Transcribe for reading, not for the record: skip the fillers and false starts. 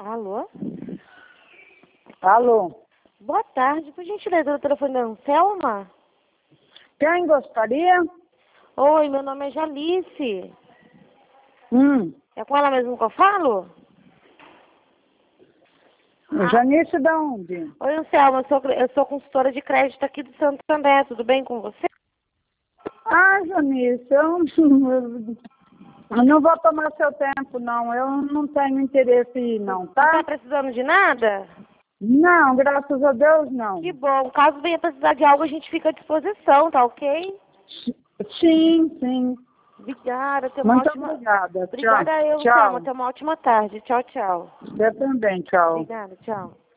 Alô? Alô? Boa tarde, por gentileza, o telefone da Anselma? Quem gostaria? Oi, meu nome é Jalice. É com ela mesmo que eu falo? Janice da onde? Oi, Anselma, eu sou consultora de crédito aqui do Santo André, tudo bem com você? Ah, Janice, eu não vou tomar seu tempo, não. Eu não tenho interesse, não, Não tá? tá precisando de nada? Não, graças a Deus, não. Que bom, caso venha precisar de algo, a gente fica à disposição, tá ok? Sim, sim. Obrigada, tenha uma Muito ótima... obrigada. Obrigada Tchau. eu, Anselma, Tchau. tenha uma ótima tarde. Tchau, tchau. Você também, tchau. Obrigada, tchau.